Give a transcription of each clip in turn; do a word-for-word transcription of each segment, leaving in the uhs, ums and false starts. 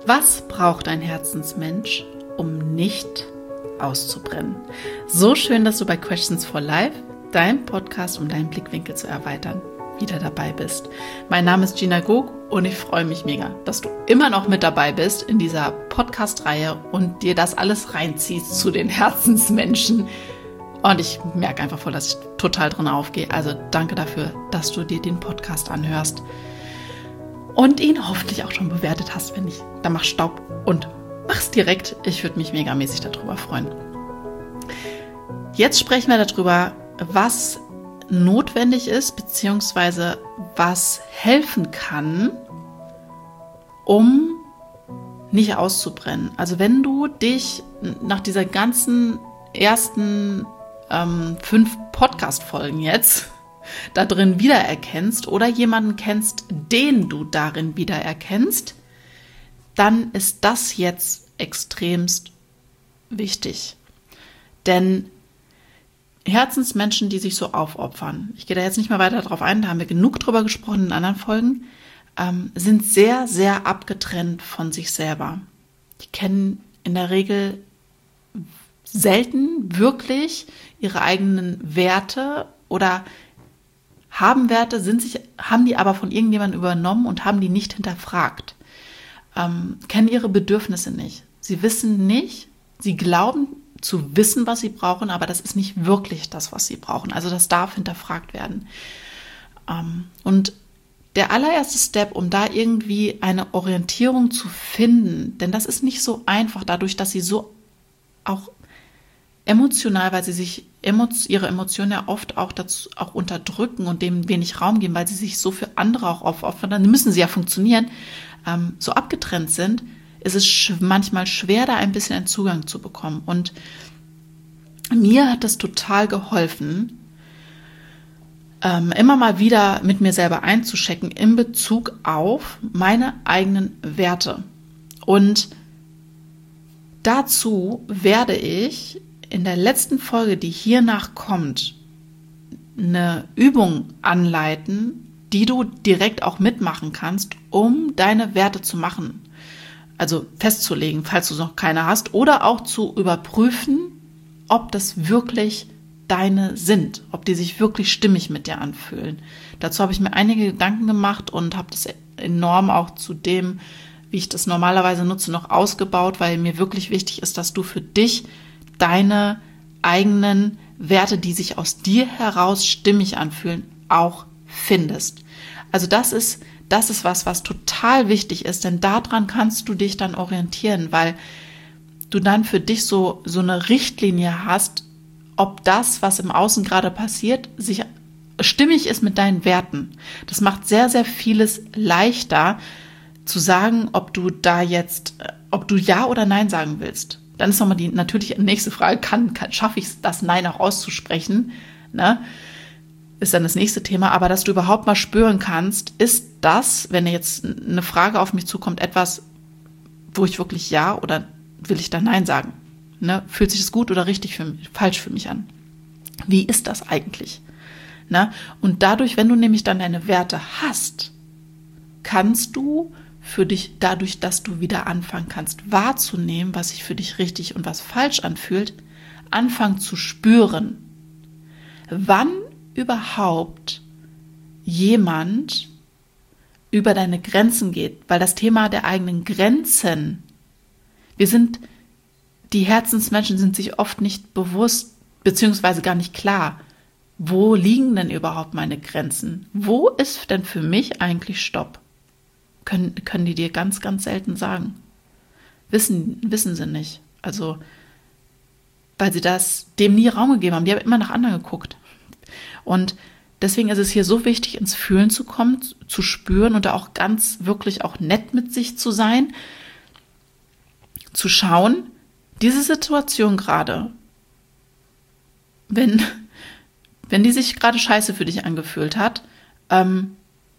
Was braucht ein Herzensmensch, um nicht auszubrennen? So schön, dass du bei Questions for Life, deinem Podcast, um deinen Blickwinkel zu erweitern, wieder dabei bist. Mein Name ist Gina Gog und ich freue mich mega, dass du immer noch mit dabei bist in dieser Podcast-Reihe und dir das alles reinziehst zu den Herzensmenschen. Und ich merke einfach voll, dass ich total drin aufgehe. Also danke dafür, dass du dir den Podcast anhörst und ihn hoffentlich auch schon bewertet hast. Wenn nicht, dann mach Staub und mach's direkt. Ich würde mich megamäßig darüber freuen. Jetzt sprechen wir darüber, was notwendig ist, beziehungsweise was helfen kann, um nicht auszubrennen. Also wenn du dich nach dieser ganzen ersten ähm, fünf Podcast-Folgen jetzt da drin wiedererkennst oder jemanden kennst, den du darin wiedererkennst, dann ist das jetzt extremst wichtig. Denn Herzensmenschen, die sich so aufopfern, ich gehe da jetzt nicht mehr weiter drauf ein, da haben wir genug drüber gesprochen in anderen Folgen, ähm, sind sehr, sehr abgetrennt von sich selber. Die kennen in der Regel selten wirklich ihre eigenen Werte oder haben Werte, sind sich, haben die aber von irgendjemandem übernommen und haben die nicht hinterfragt, ähm, kennen ihre Bedürfnisse nicht. Sie wissen nicht, sie glauben zu wissen, was sie brauchen, aber das ist nicht wirklich das, was sie brauchen. Also das darf hinterfragt werden. Ähm, und der allererste Step, um da irgendwie eine Orientierung zu finden, denn das ist nicht so einfach, dadurch, dass sie so auch emotional, weil sie sich ihre Emotionen ja oft auch dazu auch unterdrücken und dem wenig Raum geben, weil sie sich so für andere auch aufopfern, dann müssen sie ja funktionieren, ähm, so abgetrennt sind, ist es sch- manchmal schwer, da ein bisschen einen Zugang zu bekommen. Und mir hat das total geholfen, ähm, immer mal wieder mit mir selber einzuchecken in Bezug auf meine eigenen Werte. Und dazu werde ich in der letzten Folge, die hiernach kommt, eine Übung anleiten, die du direkt auch mitmachen kannst, um deine Werte zu machen. Also festzulegen, falls du noch keine hast, oder auch zu überprüfen, ob das wirklich deine sind, ob die sich wirklich stimmig mit dir anfühlen. Dazu habe ich mir einige Gedanken gemacht und habe das enorm auch zu dem, wie ich das normalerweise nutze, noch ausgebaut, weil mir wirklich wichtig ist, dass du für dich deine eigenen Werte, die sich aus dir heraus stimmig anfühlen, auch findest. Also das ist, das ist was, was total wichtig ist, denn daran kannst du dich dann orientieren, weil du dann für dich so, so eine Richtlinie hast, ob das, was im Außen gerade passiert, sich stimmig ist mit deinen Werten. Das macht sehr, sehr vieles leichter zu sagen, ob du da jetzt, ob du Ja oder Nein sagen willst. Dann ist nochmal die natürlich nächste Frage, kann, kann schaffe ich es, das Nein auch auszusprechen, ne? Ist dann das nächste Thema, aber dass du überhaupt mal spüren kannst, ist das, wenn jetzt eine Frage auf mich zukommt, etwas, wo ich wirklich Ja oder will ich da Nein sagen? Ne? Fühlt sich das gut oder richtig für mich, falsch für mich an? Wie ist das eigentlich? Ne? Und dadurch, wenn du nämlich dann deine Werte hast, kannst du für dich, dadurch, dass du wieder anfangen kannst, wahrzunehmen, was sich für dich richtig und was falsch anfühlt, anfangen zu spüren, wann überhaupt jemand über deine Grenzen geht, weil das Thema der eigenen Grenzen, wir sind, die Herzensmenschen sind sich oft nicht bewusst, beziehungsweise gar nicht klar, wo liegen denn überhaupt meine Grenzen? Wo ist denn für mich eigentlich Stopp? Können, können die dir ganz, ganz selten sagen. Wissen, wissen sie nicht. Also, weil sie das dem nie Raum gegeben haben. Die haben immer nach anderen geguckt. Und deswegen ist es hier so wichtig, ins Fühlen zu kommen, zu spüren und da auch ganz wirklich auch nett mit sich zu sein, zu schauen, diese Situation gerade, wenn, wenn die sich gerade scheiße für dich angefühlt hat, ähm,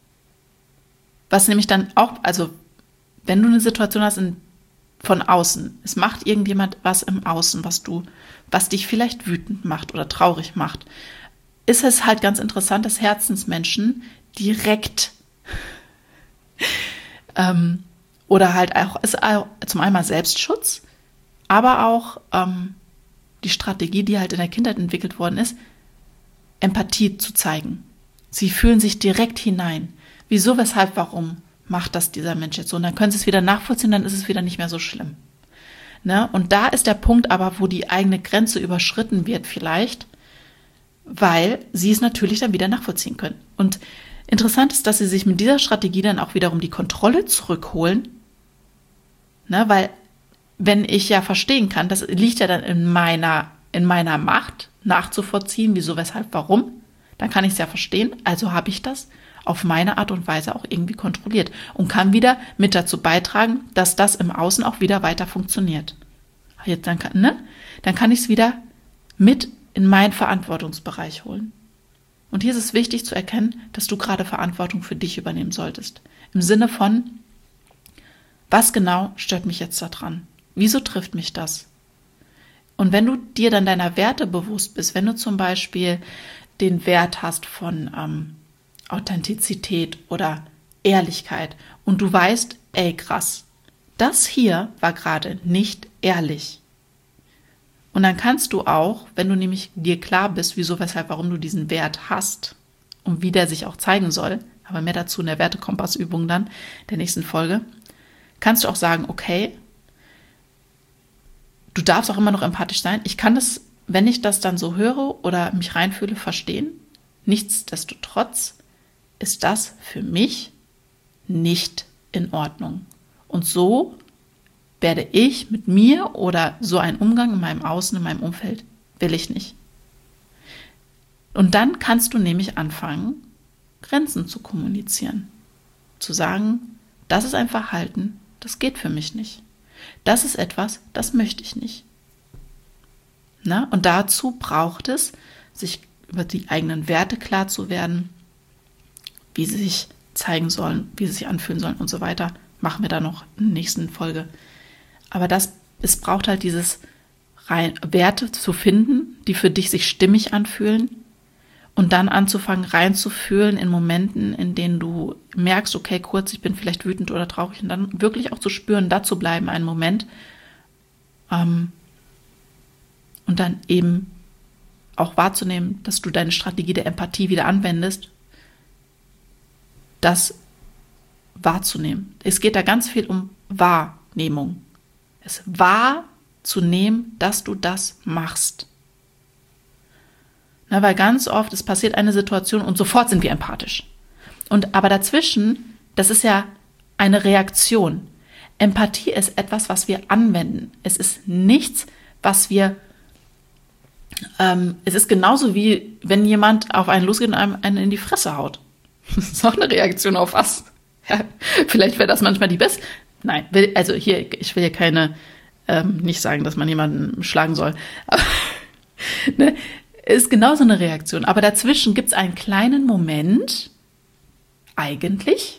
was nämlich dann auch, also wenn du eine Situation hast in, von außen, es macht irgendjemand was im Außen, was du, was dich vielleicht wütend macht oder traurig macht, ist es halt ganz interessant, dass Herzensmenschen direkt ähm, Oder halt auch, ist auch zum einen mal Selbstschutz, aber auch ähm, die Strategie, die halt in der Kindheit entwickelt worden ist, Empathie zu zeigen. Sie fühlen sich direkt hinein. Wieso, weshalb, warum macht das dieser Mensch jetzt so? Und dann können sie es wieder nachvollziehen, dann ist es wieder nicht mehr so schlimm. Ne? Und da ist der Punkt aber, wo die eigene Grenze überschritten wird vielleicht, weil sie es natürlich dann wieder nachvollziehen können. Und interessant ist, dass sie sich mit dieser Strategie dann auch wiederum die Kontrolle zurückholen, ne? Weil wenn ich ja verstehen kann, das liegt ja dann in meiner, in meiner Macht, nachzuvollziehen, wieso, weshalb, warum, dann kann ich es ja verstehen, also habe ich das auf meine Art und Weise auch irgendwie kontrolliert und kann wieder mit dazu beitragen, dass das im Außen auch wieder weiter funktioniert. Jetzt dann kann, ne? Dann kann ich es wieder mit in meinen Verantwortungsbereich holen. Und hier ist es wichtig zu erkennen, dass du gerade Verantwortung für dich übernehmen solltest. Im Sinne von, was genau stört mich jetzt daran? Wieso trifft mich das? Und wenn du dir dann deiner Werte bewusst bist, wenn du zum Beispiel den Wert hast von ähm, Authentizität oder Ehrlichkeit und du weißt, ey krass, das hier war gerade nicht ehrlich. Und dann kannst du auch, wenn du nämlich dir klar bist, wieso, weshalb, warum du diesen Wert hast und wie der sich auch zeigen soll, aber mehr dazu in der Wertekompassübung dann, der nächsten Folge, kannst du auch sagen, okay, du darfst auch immer noch empathisch sein. Ich kann das, wenn ich das dann so höre oder mich reinfühle, verstehen. Nichtsdestotrotz ist das für mich nicht in Ordnung. Und so werde ich mit mir oder so einen Umgang in meinem Außen, in meinem Umfeld, will ich nicht. Und dann kannst du nämlich anfangen, Grenzen zu kommunizieren. Zu sagen, das ist ein Verhalten, das geht für mich nicht. Das ist etwas, das möchte ich nicht. Na? Und dazu braucht es, sich über die eigenen Werte klar zu werden, wie sie sich zeigen sollen, wie sie sich anfühlen sollen und so weiter. Machen wir da noch in der nächsten Folge. Aber das, es braucht halt dieses rein, Werte zu finden, die für dich sich stimmig anfühlen und dann anzufangen reinzufühlen in Momenten, in denen du merkst, okay, kurz, ich bin vielleicht wütend oder traurig und dann wirklich auch zu spüren, da zu bleiben einen Moment ähm, und dann eben auch wahrzunehmen, dass du deine Strategie der Empathie wieder anwendest, das wahrzunehmen. Es geht da ganz viel um Wahrnehmung. Es wahrzunehmen, dass du das machst. Na, weil ganz oft, es passiert eine Situation und sofort sind wir empathisch. Und aber dazwischen, das ist ja eine Reaktion. Empathie ist etwas, was wir anwenden. Es ist nichts, was wir, ähm, es ist genauso wie, wenn jemand auf einen losgeht und einem einen in die Fresse haut. Das ist auch eine Reaktion auf was. Ja, vielleicht wäre das manchmal die beste. Nein, will, also hier, ich will hier keine, ähm, nicht sagen, dass man jemanden schlagen soll. Aber, ne, ist genauso eine Reaktion. Aber dazwischen gibt es einen kleinen Moment, eigentlich,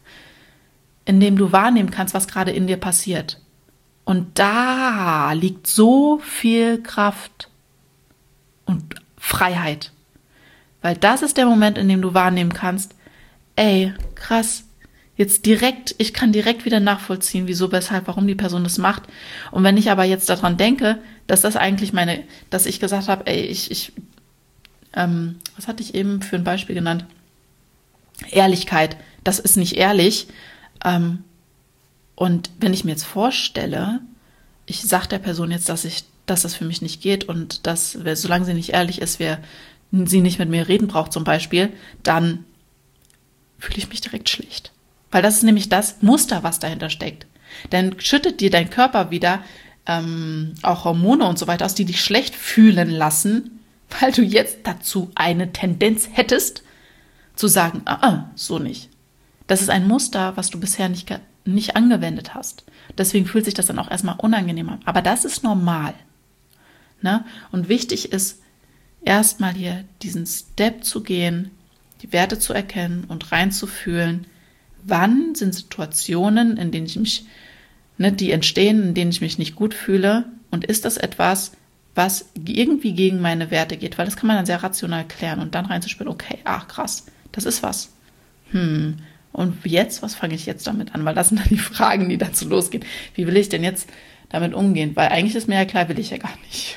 in dem du wahrnehmen kannst, was gerade in dir passiert. Und da liegt so viel Kraft und Freiheit. Weil das ist der Moment, in dem du wahrnehmen kannst, ey, krass, jetzt direkt, ich kann direkt wieder nachvollziehen, wieso, weshalb, warum die Person das macht. Und wenn ich aber jetzt daran denke, dass das eigentlich meine, dass ich gesagt habe, ey, ich, ich, ähm, was hatte ich eben für ein Beispiel genannt? Ehrlichkeit, das ist nicht ehrlich. Ähm, und wenn ich mir jetzt vorstelle, ich sage der Person jetzt, dass ich, dass das für mich nicht geht und dass, solange sie nicht ehrlich ist, wir, sie nicht mit mir reden braucht zum Beispiel, dann fühle ich mich direkt schlecht. Weil das ist nämlich das Muster, was dahinter steckt. Dann schüttet dir dein Körper wieder ähm, auch Hormone und so weiter aus, die dich schlecht fühlen lassen, weil du jetzt dazu eine Tendenz hättest, zu sagen, ah, ah, so nicht. Das ist ein Muster, was du bisher nicht, nicht angewendet hast. Deswegen fühlt sich das dann auch erstmal unangenehm an. Aber das ist normal. Ne? Und wichtig ist, erstmal hier diesen Step zu gehen, die Werte zu erkennen und reinzufühlen, wann sind Situationen, in denen ich mich, ne, die entstehen, in denen ich mich nicht gut fühle und ist das etwas, was irgendwie gegen meine Werte geht, weil das kann man dann sehr rational klären und dann reinzuspüren, okay, ach krass, das ist was. Hm, Und jetzt, was fange ich jetzt damit an? Weil das sind dann die Fragen, die dazu losgehen. Wie will ich denn jetzt damit umgehen? Weil eigentlich ist mir ja klar, will ich ja gar nicht.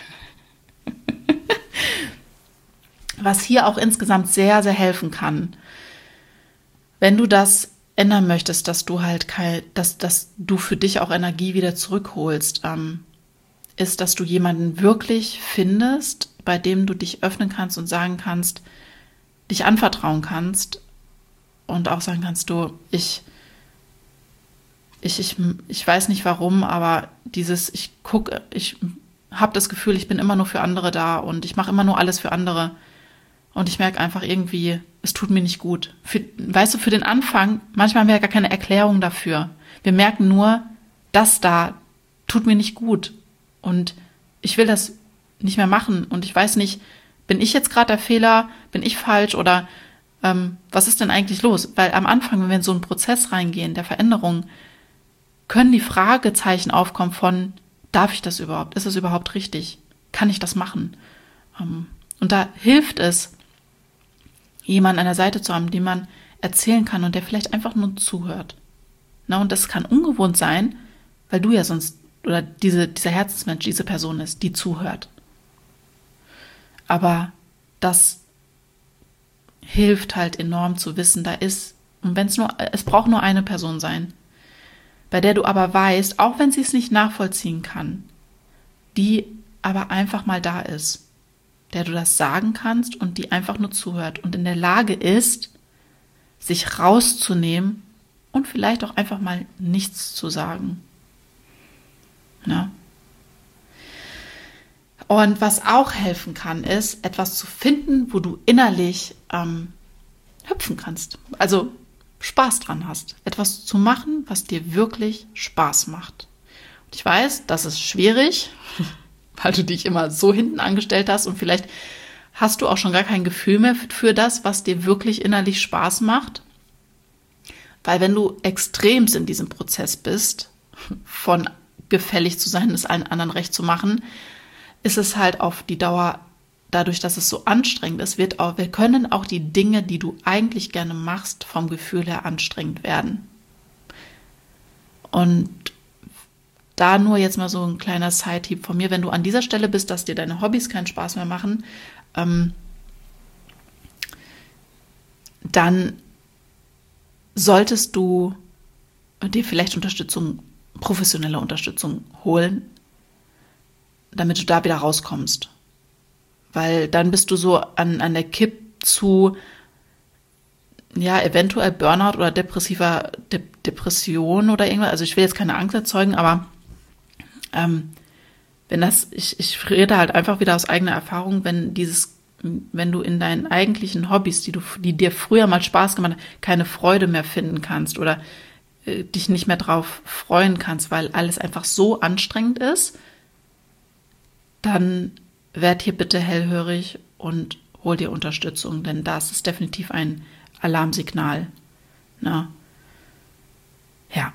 Was hier auch insgesamt sehr, sehr helfen kann, wenn du das ändern möchtest, dass du halt kein, dass, dass du für dich auch Energie wieder zurückholst, ähm, ist, dass du jemanden wirklich findest, bei dem du dich öffnen kannst und sagen kannst, dich anvertrauen kannst und auch sagen kannst, du, ich, ich, ich, ich weiß nicht warum, aber dieses, ich gucke, ich habe das Gefühl, ich bin immer nur für andere da und ich mache immer nur alles für andere und ich merke einfach irgendwie, es tut mir nicht gut. Für, weißt du, für den Anfang, manchmal haben wir ja gar keine Erklärung dafür. Wir merken nur, das da tut mir nicht gut und ich will das nicht mehr machen und ich weiß nicht, bin ich jetzt gerade der Fehler, bin ich falsch oder ähm, was ist denn eigentlich los? Weil am Anfang, wenn wir in so einen Prozess reingehen, der Veränderung, können die Fragezeichen aufkommen von, darf ich das überhaupt? Ist es überhaupt richtig? Kann ich das machen? Ähm, und da hilft es, jemanden an der Seite zu haben, dem man erzählen kann und der vielleicht einfach nur zuhört. Na, und das kann ungewohnt sein, weil du ja sonst, oder diese, dieser Herzensmensch, diese Person ist, die zuhört. Aber das hilft halt enorm zu wissen, da ist, und wenn es nur, es braucht nur eine Person sein, bei der du aber weißt, auch wenn sie es nicht nachvollziehen kann, die aber einfach mal da ist, der du das sagen kannst und die einfach nur zuhört und in der Lage ist, sich rauszunehmen und vielleicht auch einfach mal nichts zu sagen. Ja. Und was auch helfen kann, ist, etwas zu finden, wo du innerlich ähm, hüpfen kannst. Also Spaß dran hast. Etwas zu machen, was dir wirklich Spaß macht. Und ich weiß, das ist schwierig, weil du dich immer so hinten angestellt hast und vielleicht hast du auch schon gar kein Gefühl mehr für das, was dir wirklich innerlich Spaß macht. Weil wenn du extremst in diesem Prozess bist, von gefällig zu sein, es allen anderen recht zu machen, ist es halt auf die Dauer, dadurch, dass es so anstrengend ist, wird auch, wir können auch die Dinge, die du eigentlich gerne machst, vom Gefühl her anstrengend werden. Und da nur jetzt mal so ein kleiner Side-Tipp von mir, wenn du an dieser Stelle bist, dass dir deine Hobbys keinen Spaß mehr machen, ähm, dann solltest du dir vielleicht Unterstützung, professionelle Unterstützung holen, damit du da wieder rauskommst. Weil dann bist du so an, an der Kipp zu, ja, eventuell Burnout oder depressiver De- Depression oder irgendwas. Also ich will jetzt keine Angst erzeugen, aber ähm, wenn das, ich, ich rede halt einfach wieder aus eigener Erfahrung, wenn dieses, wenn du in deinen eigentlichen Hobbys, die du, die dir früher mal Spaß gemacht haben, keine Freude mehr finden kannst oder äh, dich nicht mehr drauf freuen kannst, weil alles einfach so anstrengend ist, dann werd hier bitte hellhörig und hol dir Unterstützung, denn das ist definitiv ein Alarmsignal. Na? Ja.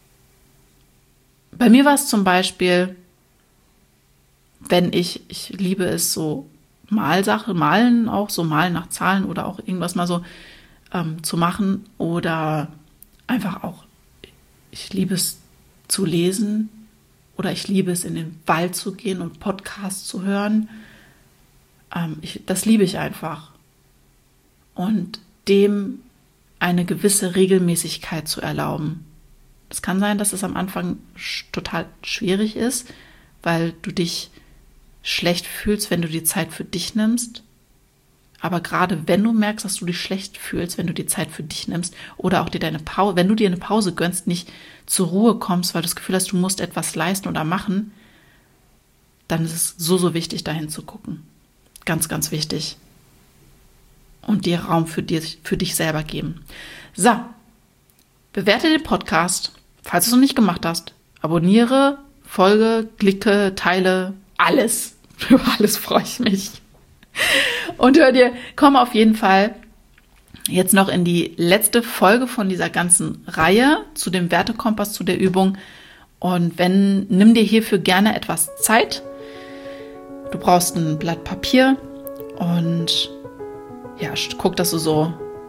Bei mir war es zum Beispiel, wenn ich, ich liebe es so Malsache, malen auch, so malen nach Zahlen oder auch irgendwas mal so ähm, zu machen oder einfach auch, ich liebe es zu lesen, oder ich liebe es, in den Wald zu gehen und Podcasts zu hören. Ähm, ich, das liebe ich einfach. Und dem eine gewisse Regelmäßigkeit zu erlauben. Es kann sein, dass es am Anfang sch- total schwierig ist, weil du dich schlecht fühlst, wenn du die Zeit für dich nimmst. Aber gerade wenn du merkst, dass du dich schlecht fühlst, wenn du die Zeit für dich nimmst oder auch dir deine Pause, wenn du dir eine Pause gönnst, nicht zur Ruhe kommst, weil du das Gefühl hast, du musst etwas leisten oder machen, dann ist es so, so wichtig, dahin zu gucken. Ganz, ganz wichtig. Und dir Raum für dich, für dich selber geben. So, bewerte den Podcast, falls du es noch nicht gemacht hast. Abonniere, folge, klicke, teile, alles. Über alles freue ich mich. Und hör dir, komm auf jeden Fall jetzt noch in die letzte Folge von dieser ganzen Reihe zu dem Wertekompass, zu der Übung. Und wenn, nimm dir hierfür gerne etwas Zeit. Du brauchst ein Blatt Papier und ja, guck, dass du so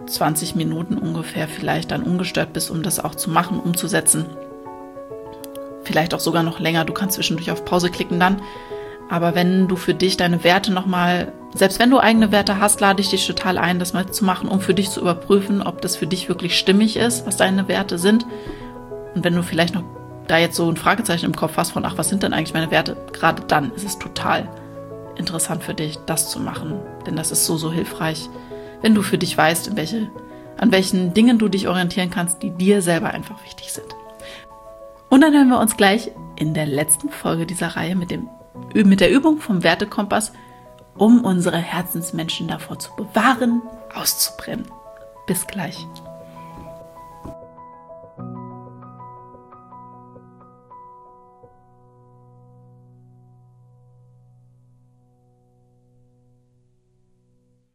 zwanzig Minuten ungefähr vielleicht dann ungestört bist, um das auch zu machen, umzusetzen. Vielleicht auch sogar noch länger. Du kannst zwischendurch auf Pause klicken dann. Aber wenn du für dich deine Werte nochmal, selbst wenn du eigene Werte hast, lade ich dich total ein, das mal zu machen, um für dich zu überprüfen, ob das für dich wirklich stimmig ist, was deine Werte sind. Und wenn du vielleicht noch da jetzt so ein Fragezeichen im Kopf hast von, ach, was sind denn eigentlich meine Werte? Gerade dann ist es total interessant für dich, das zu machen. Denn das ist so, so hilfreich, wenn du für dich weißt, in welche, an welchen Dingen du dich orientieren kannst, die dir selber einfach wichtig sind. Und dann hören wir uns gleich in der letzten Folge dieser Reihe mit dem mit der Übung vom Wertekompass, um unsere Herzensmenschen davor zu bewahren, auszubrennen. Bis gleich.